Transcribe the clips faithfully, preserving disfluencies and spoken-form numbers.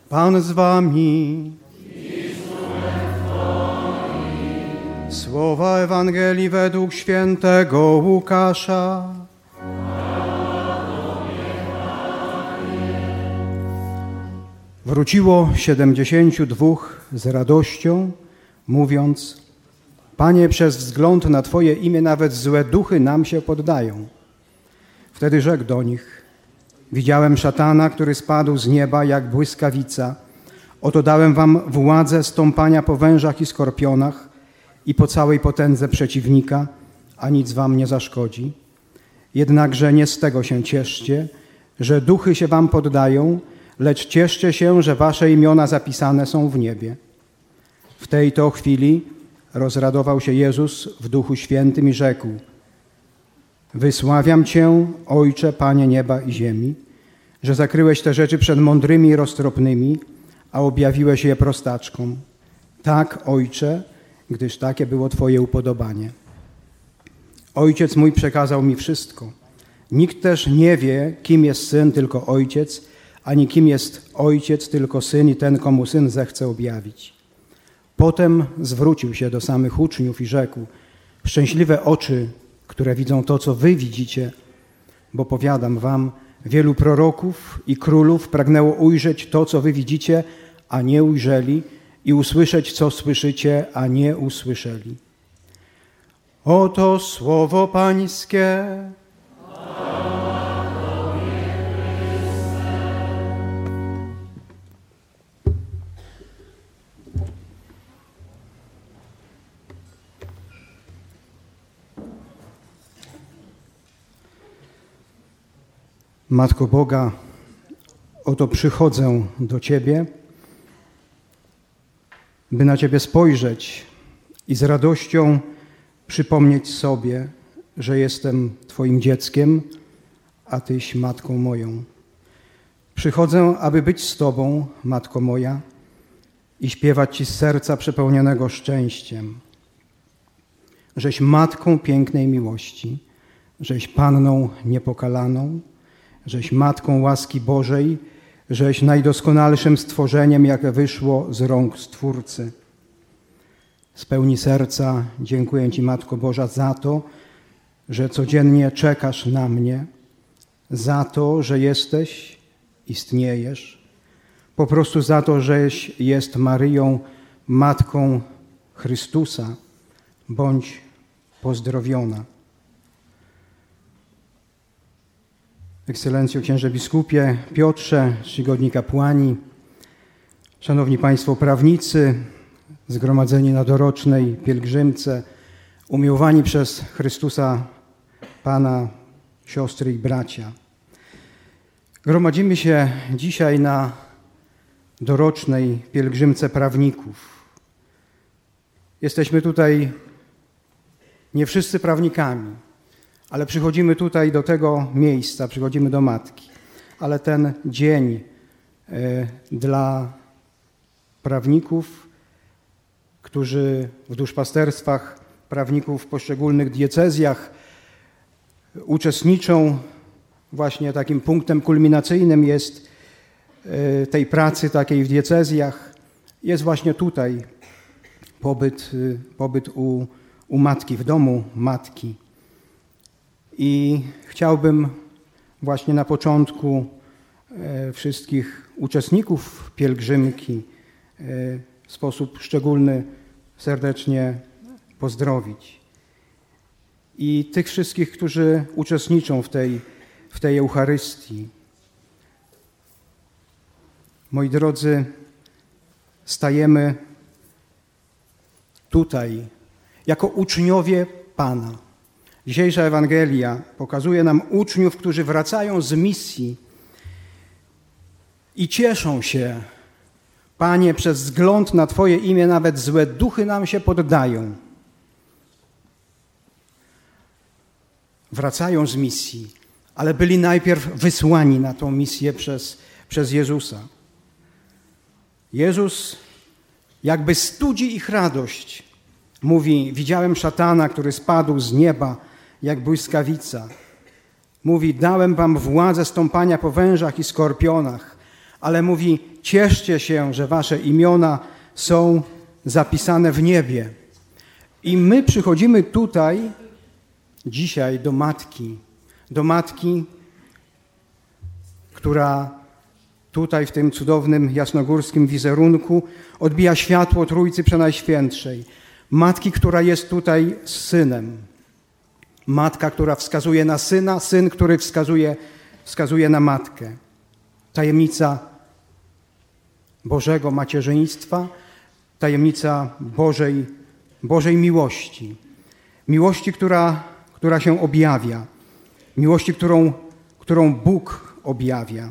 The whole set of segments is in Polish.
Pan z wami. Słowa Ewangelii według świętego Łukasza. Wróciło siedemdziesięciu dwóch z radością, mówiąc: Panie, przez wzgląd na Twoje imię nawet złe duchy nam się poddają. Wtedy rzekł do nich: Widziałem szatana, który spadł z nieba jak błyskawica. Oto dałem wam władzę stąpania po wężach i skorpionach i po całej potędze przeciwnika, a nic wam nie zaszkodzi. Jednakże nie z tego się cieszcie, że duchy się wam poddają, lecz cieszcie się, że wasze imiona zapisane są w niebie. W tej to chwili rozradował się Jezus w Duchu Świętym i rzekł: Wysławiam Cię, Ojcze, Panie nieba i ziemi, że zakryłeś te rzeczy przed mądrymi i roztropnymi, a objawiłeś je prostaczkom. Tak, Ojcze, gdyż takie było Twoje upodobanie. Ojciec mój przekazał mi wszystko. Nikt też nie wie, kim jest Syn, tylko Ojciec, ani kim jest Ojciec, tylko Syn i ten, komu Syn zechce objawić. Potem zwrócił się do samych uczniów i rzekł: Szczęśliwe oczy, które widzą to, co wy widzicie, bo powiadam wam, wielu proroków i królów pragnęło ujrzeć to, co wy widzicie, a nie ujrzeli, i usłyszeć, co słyszycie, a nie usłyszeli. Oto słowo Pańskie. Matko Boga, oto przychodzę do Ciebie, by na Ciebie spojrzeć i z radością przypomnieć sobie, że jestem Twoim dzieckiem, a Tyś matką moją. Przychodzę, aby być z Tobą, Matko moja, i śpiewać Ci z serca przepełnionego szczęściem. Żeś matką pięknej miłości, żeś panną niepokalaną, żeś matką łaski Bożej, żeś najdoskonalszym stworzeniem, jakie wyszło z rąk Stwórcy. Z pełni serca dziękuję Ci, Matko Boża, za to, że codziennie czekasz na mnie, za to, że jesteś, istniejesz, po prostu za to, żeś jest Maryją, Matką Chrystusa. Bądź pozdrowiona. Ekscelencjo księże biskupie Piotrze, czcigodni kapłani, szanowni państwo prawnicy, zgromadzeni na dorocznej pielgrzymce, umiłowani przez Chrystusa Pana, siostry i bracia. Gromadzimy się dzisiaj na dorocznej pielgrzymce prawników. Jesteśmy tutaj nie wszyscy prawnikami, ale przychodzimy tutaj do tego miejsca, przychodzimy do Matki. Ale ten dzień y, dla prawników, którzy w duszpasterstwach prawników w poszczególnych diecezjach uczestniczą, właśnie takim punktem kulminacyjnym jest y, tej pracy takiej w diecezjach, jest właśnie tutaj pobyt, y, pobyt u, u Matki, w domu Matki. I chciałbym właśnie na początku e, wszystkich uczestników pielgrzymki e, w sposób szczególny serdecznie pozdrowić. I tych wszystkich, którzy uczestniczą w tej, w tej Eucharystii. Moi drodzy, stajemy tutaj jako uczniowie Pana. Dzisiejsza Ewangelia pokazuje nam uczniów, którzy wracają z misji i cieszą się: Panie, przez wzgląd na Twoje imię nawet złe duchy nam się poddają. Wracają z misji, ale byli najpierw wysłani na tą misję przez, przez Jezusa. Jezus jakby studzi ich radość. Mówi: widziałem szatana, który spadł z nieba jak błyskawica. Mówi: dałem wam władzę stąpania po wężach i skorpionach, ale mówi: cieszcie się, że wasze imiona są zapisane w niebie. I my przychodzimy tutaj dzisiaj do Matki, do Matki, która tutaj w tym cudownym jasnogórskim wizerunku odbija światło Trójcy Przenajświętszej. Matki, która jest tutaj z Synem. Matka, która wskazuje na Syna, Syn, który wskazuje, wskazuje na Matkę. Tajemnica Bożego macierzyństwa, tajemnica Bożej, Bożej miłości. Miłości, która, która się objawia. Miłości, którą, którą Bóg objawia.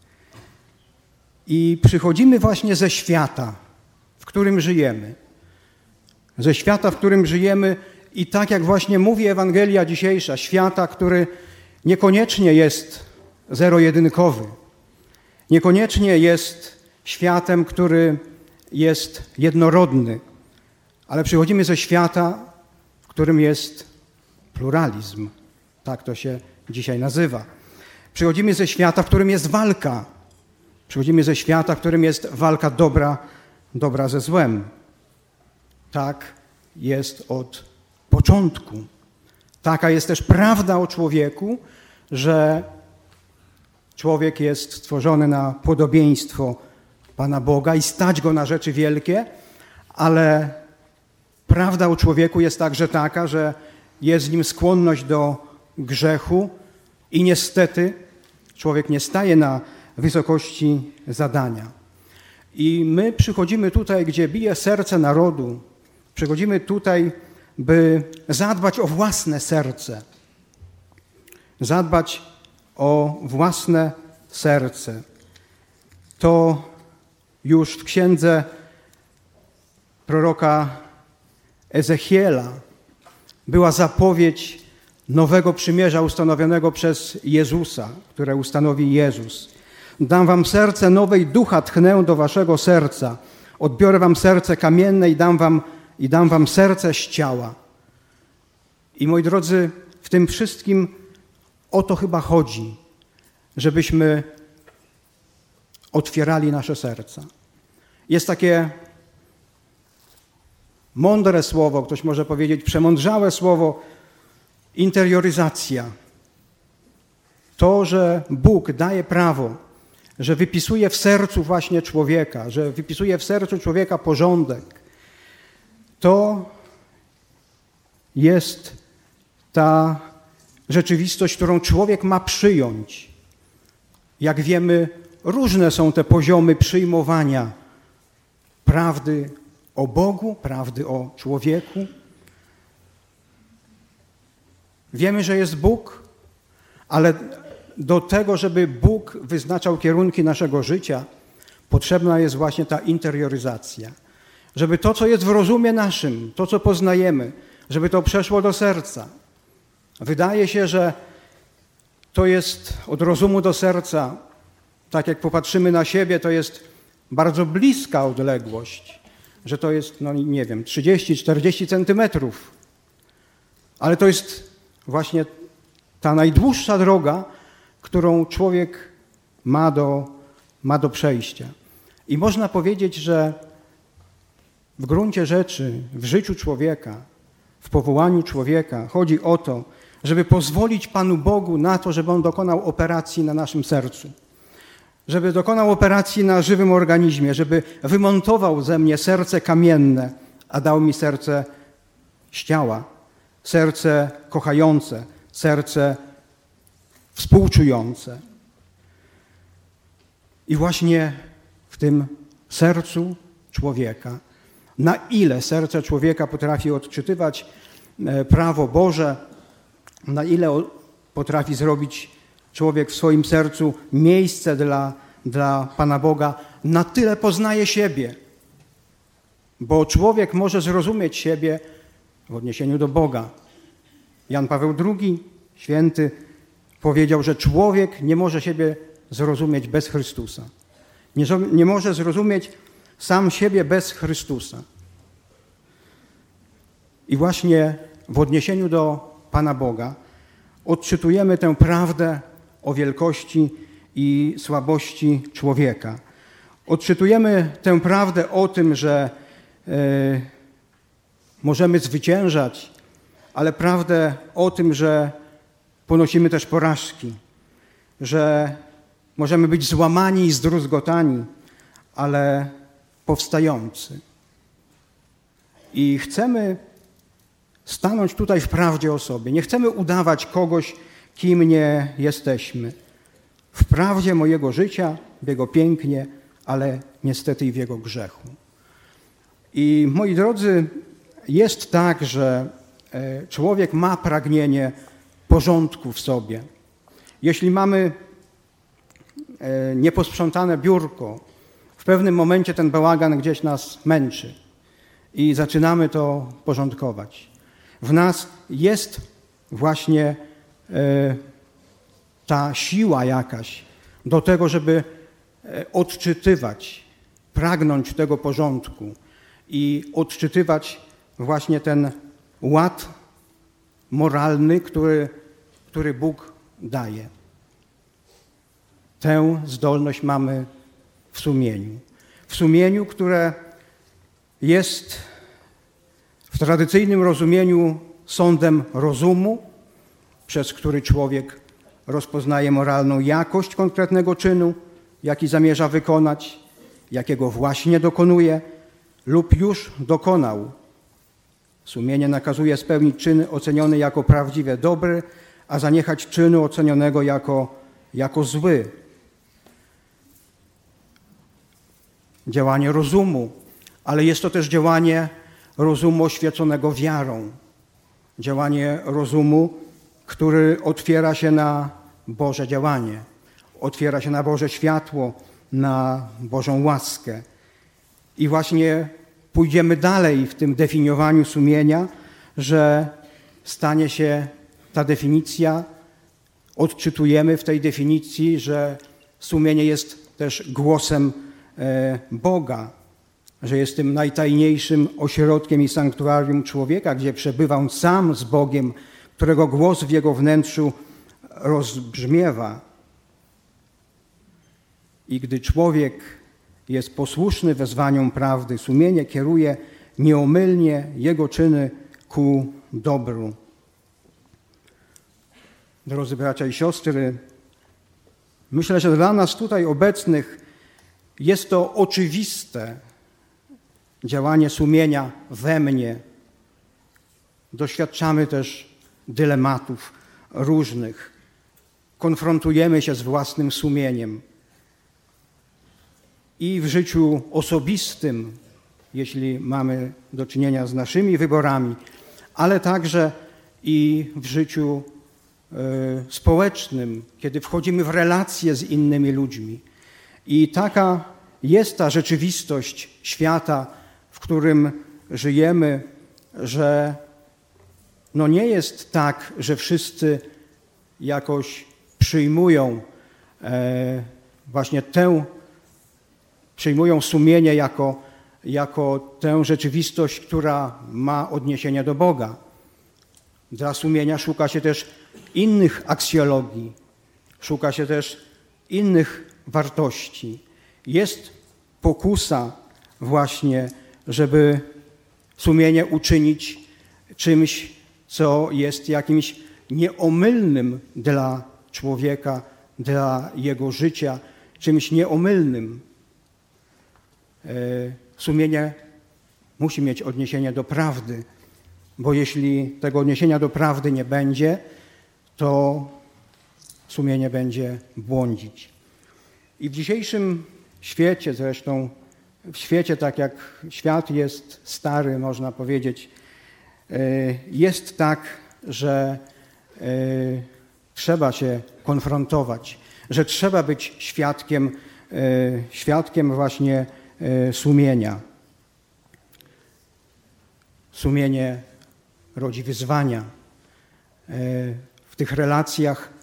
I przychodzimy właśnie ze świata, w którym żyjemy. Ze świata, w którym żyjemy i tak jak właśnie mówi Ewangelia dzisiejsza, świata, który niekoniecznie jest zero-jedynkowy. Niekoniecznie jest światem, który jest jednorodny, ale przychodzimy ze świata, w którym jest pluralizm. Tak to się dzisiaj nazywa. Przychodzimy ze świata, w którym jest walka. Przychodzimy ze świata, w którym jest walka dobra, dobra ze złem. Tak jest od początku. Taka jest też prawda o człowieku, że człowiek jest stworzony na podobieństwo Pana Boga i stać go na rzeczy wielkie, ale prawda o człowieku jest także taka, że jest w nim skłonność do grzechu i niestety człowiek nie staje na wysokości zadania. I my przychodzimy tutaj, gdzie bije serce narodu, przychodzimy tutaj, by zadbać o własne serce, zadbać o własne serce. To już w księdze proroka Ezechiela była zapowiedź nowego przymierza ustanowionego przez Jezusa, które ustanowi Jezus. Dam wam serce nowe i ducha tchnę do waszego serca. Odbiorę wam serce kamienne i dam wam, i dam wam serce z ciała. I moi drodzy, w tym wszystkim o to chyba chodzi, żebyśmy otwierali nasze serca. Jest takie mądre słowo, ktoś może powiedzieć przemądrzałe słowo, interioryzacja. To, że Bóg daje prawo, że wypisuje w sercu właśnie człowieka, że wypisuje w sercu człowieka porządek, to jest ta rzeczywistość, którą człowiek ma przyjąć. Jak wiemy, różne są te poziomy przyjmowania prawdy o Bogu, prawdy o człowieku. Wiemy, że jest Bóg, ale do tego, żeby Bóg wyznaczał kierunki naszego życia, potrzebna jest właśnie ta interioryzacja. Żeby to, co jest w rozumie naszym, to, co poznajemy, żeby to przeszło do serca. Wydaje się, że to jest od rozumu do serca, tak jak popatrzymy na siebie, to jest bardzo bliska odległość, że to jest, no nie wiem, trzydzieści czterdzieści centymetrów. Ale to jest właśnie ta najdłuższa droga, którą człowiek ma do, ma do przejścia. I można powiedzieć, że w gruncie rzeczy, w życiu człowieka, w powołaniu człowieka chodzi o to, żeby pozwolić Panu Bogu na to, żeby On dokonał operacji na naszym sercu. Żeby dokonał operacji na żywym organizmie, żeby wymontował ze mnie serce kamienne, a dał mi serce z ciała, serce kochające, serce współczujące. I właśnie w tym sercu człowieka, na ile serce człowieka potrafi odczytywać prawo Boże, na ile potrafi zrobić człowiek w swoim sercu miejsce dla, dla Pana Boga, na tyle poznaje siebie. Bo człowiek może zrozumieć siebie w odniesieniu do Boga. Jan Paweł drugi, święty, powiedział, że człowiek nie może siebie zrozumieć bez Chrystusa. Nie, nie może zrozumieć sam siebie bez Chrystusa. I właśnie w odniesieniu do Pana Boga odczytujemy tę prawdę o wielkości i słabości człowieka. Odczytujemy tę prawdę o tym, że y, możemy zwyciężać, ale prawdę o tym, że ponosimy też porażki, że możemy być złamani i zdruzgotani, ale powstający. I chcemy stanąć tutaj w prawdzie o sobie. Nie chcemy udawać kogoś, kim nie jesteśmy. W prawdzie mojego życia, w jego pięknie, ale niestety i w jego grzechu. I moi drodzy, jest tak, że człowiek ma pragnienie porządku w sobie. Jeśli mamy nieposprzątane biurko, w pewnym momencie ten bałagan gdzieś nas męczy i zaczynamy to porządkować. W nas jest właśnie ta siła jakaś do tego, żeby odczytywać, pragnąć tego porządku i odczytywać właśnie ten ład moralny, który, który Bóg daje. Tę zdolność mamy w sumieniu. W sumieniu, które jest w tradycyjnym rozumieniu sądem rozumu, przez który człowiek rozpoznaje moralną jakość konkretnego czynu, jaki zamierza wykonać, jakiego właśnie dokonuje lub już dokonał. Sumienie nakazuje spełnić czyn oceniony jako prawdziwie dobry, a zaniechać czynu ocenionego jako, jako zły. Działanie rozumu, ale jest to też działanie rozumu oświeconego wiarą. Działanie rozumu, który otwiera się na Boże działanie, otwiera się na Boże światło, na Bożą łaskę. I właśnie pójdziemy dalej w tym definiowaniu sumienia, że stanie się ta definicja, odczytujemy w tej definicji, że sumienie jest też głosem Boga, że jest tym najtajniejszym ośrodkiem i sanktuarium człowieka, gdzie przebywa on sam z Bogiem, którego głos w jego wnętrzu rozbrzmiewa. I gdy człowiek jest posłuszny wezwaniom prawdy, sumienie kieruje nieomylnie jego czyny ku dobru. Drodzy bracia i siostry, myślę, że dla nas tutaj obecnych jest to oczywiste działanie sumienia we mnie. Doświadczamy też dylematów różnych. Konfrontujemy się z własnym sumieniem. I w życiu osobistym, jeśli mamy do czynienia z naszymi wyborami, ale także i w życiu y, społecznym, kiedy wchodzimy w relacje z innymi ludźmi. I taka jest ta rzeczywistość świata, w którym żyjemy, że no nie jest tak, że wszyscy jakoś przyjmują e, właśnie tę, przyjmują sumienie jako, jako tę rzeczywistość, która ma odniesienie do Boga. Dla sumienia szuka się też innych aksjologii, szuka się też innych wartości. Jest pokusa właśnie, żeby sumienie uczynić czymś, co jest jakimś nieomylnym dla człowieka, dla jego życia, czymś nieomylnym. Sumienie musi mieć odniesienie do prawdy, bo jeśli tego odniesienia do prawdy nie będzie, to sumienie będzie błądzić. I w dzisiejszym świecie zresztą, w świecie tak jak świat jest stary, można powiedzieć, jest tak, że trzeba się konfrontować, że trzeba być świadkiem, świadkiem właśnie sumienia. Sumienie rodzi wyzwania. W tych relacjach,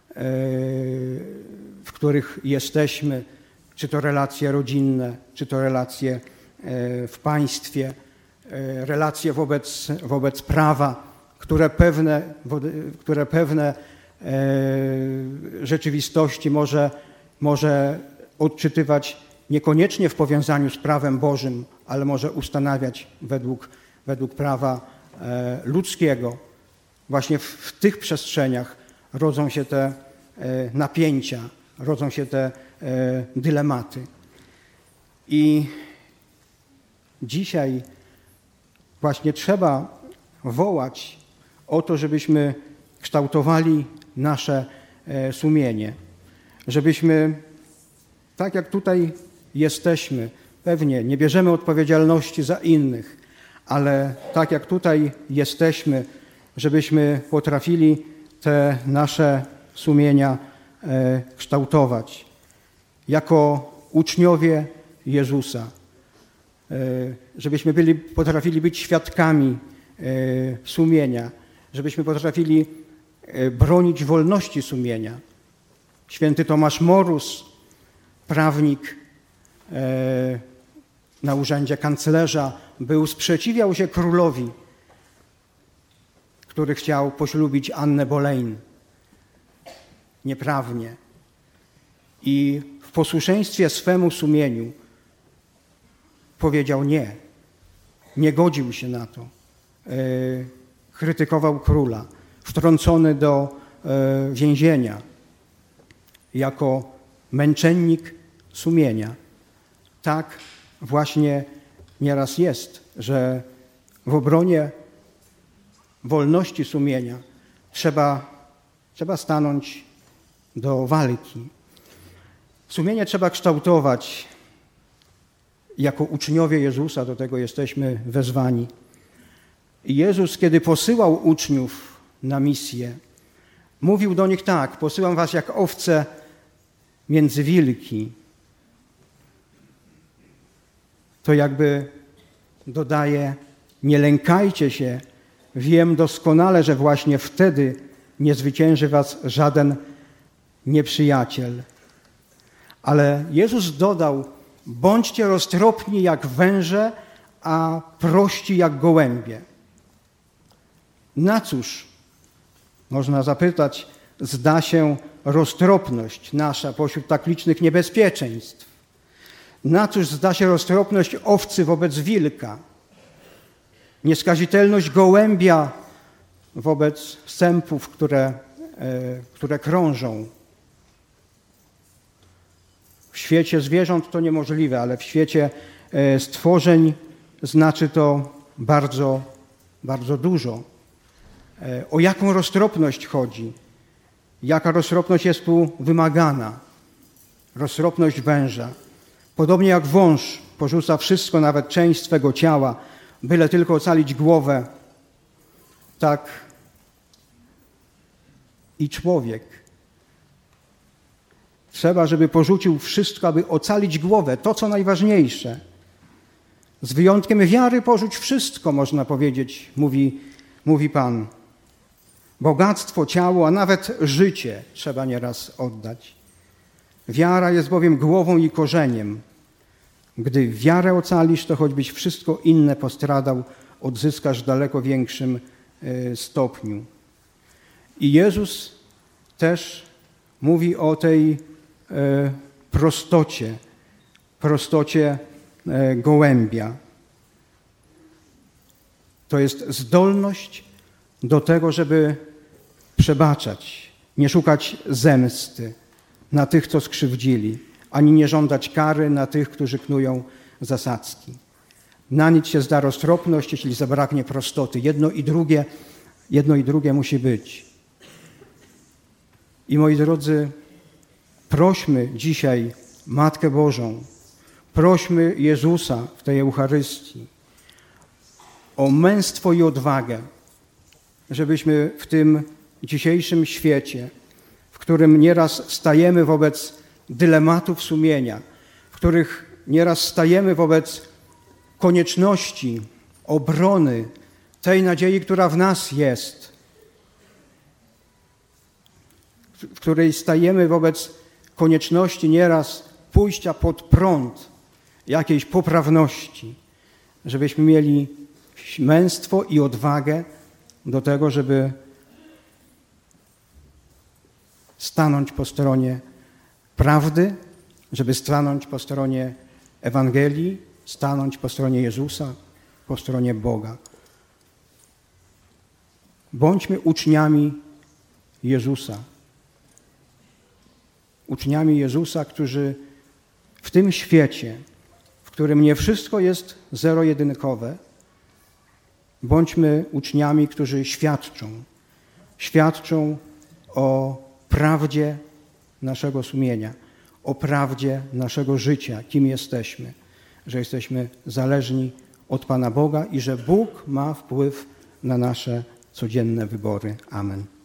w których jesteśmy, czy to relacje rodzinne, czy to relacje w państwie, relacje wobec, wobec prawa, które pewne, które pewne rzeczywistości może może odczytywać niekoniecznie w powiązaniu z prawem Bożym, ale może ustanawiać według, według prawa e, ludzkiego. Właśnie w, w tych przestrzeniach rodzą się te e, napięcia, rodzą się te e, dylematy. I dzisiaj właśnie trzeba wołać o to, żebyśmy kształtowali nasze e, sumienie, żebyśmy, tak jak tutaj jesteśmy, pewnie nie bierzemy odpowiedzialności za innych, ale tak jak tutaj jesteśmy, żebyśmy potrafili te nasze sumienia e, kształtować jako uczniowie Jezusa, e, żebyśmy byli, potrafili być świadkami e, sumienia, żebyśmy potrafili e, bronić wolności sumienia. Święty Tomasz Morus, prawnik e, na urzędzie kanclerza, był, sprzeciwiał się królowi, który chciał poślubić Annę Boleyn nieprawnie. I w posłuszeństwie swemu sumieniu powiedział nie. Nie godził się na to. E, krytykował króla. Wtrącony do e, więzienia jako męczennik sumienia. Tak właśnie nieraz jest, że w obronie wolności sumienia trzeba, trzeba stanąć do walki. Sumienie trzeba kształtować jako uczniowie Jezusa, do tego jesteśmy wezwani. I Jezus, kiedy posyłał uczniów na misję, mówił do nich tak: posyłam was jak owce między wilki. To jakby dodaje: nie lękajcie się, wiem doskonale, że właśnie wtedy nie zwycięży was żaden nieprzyjaciel. Ale Jezus dodał: bądźcie roztropni jak węże, a prości jak gołębie. Na cóż, można zapytać, zda się roztropność nasza pośród tak licznych niebezpieczeństw? Na cóż zda się roztropność owcy wobec wilka? Nieskazitelność gołębia wobec sępów, które, które krążą? W świecie zwierząt to niemożliwe, ale w świecie stworzeń znaczy to bardzo, bardzo dużo. O jaką roztropność chodzi? Jaka roztropność jest tu wymagana? Roztropność węża. Podobnie jak wąż porzuca wszystko, nawet część swego ciała, byle tylko ocalić głowę, tak i człowiek. Trzeba, żeby porzucił wszystko, aby ocalić głowę, to co najważniejsze. Z wyjątkiem wiary porzuć wszystko, można powiedzieć, mówi, mówi Pan. Bogactwo, ciało, a nawet życie trzeba nieraz oddać. Wiara jest bowiem głową i korzeniem. Gdy wiarę ocalisz, to choćbyś wszystko inne postradał, odzyskasz w daleko większym stopniu. I Jezus też mówi o tej prostocie, prostocie gołębia. To jest zdolność do tego, żeby przebaczać, nie szukać zemsty na tych, co skrzywdzili, ani nie żądać kary na tych, którzy knują zasadzki. Na nic się zda roztropność, jeśli zabraknie prostoty. Jedno i drugie, jedno i drugie musi być. I moi drodzy, prośmy dzisiaj Matkę Bożą, prośmy Jezusa w tej Eucharystii o męstwo i odwagę, żebyśmy w tym dzisiejszym świecie, w którym nieraz stajemy wobec dylematów sumienia, w których nieraz stajemy wobec konieczności obrony tej nadziei, która w nas jest, w której stajemy wobec konieczności nieraz pójścia pod prąd jakiejś poprawności, żebyśmy mieli męstwo i odwagę do tego, żeby stanąć po stronie prawdy, żeby stanąć po stronie Ewangelii, stanąć po stronie Jezusa, po stronie Boga. Bądźmy uczniami Jezusa. Uczniami Jezusa, którzy w tym świecie, w którym nie wszystko jest zero-jedynkowe, bądźmy uczniami, którzy świadczą. Świadczą o prawdzie naszego sumienia, o prawdzie naszego życia, kim jesteśmy, że jesteśmy zależni od Pana Boga i że Bóg ma wpływ na nasze codzienne wybory. Amen.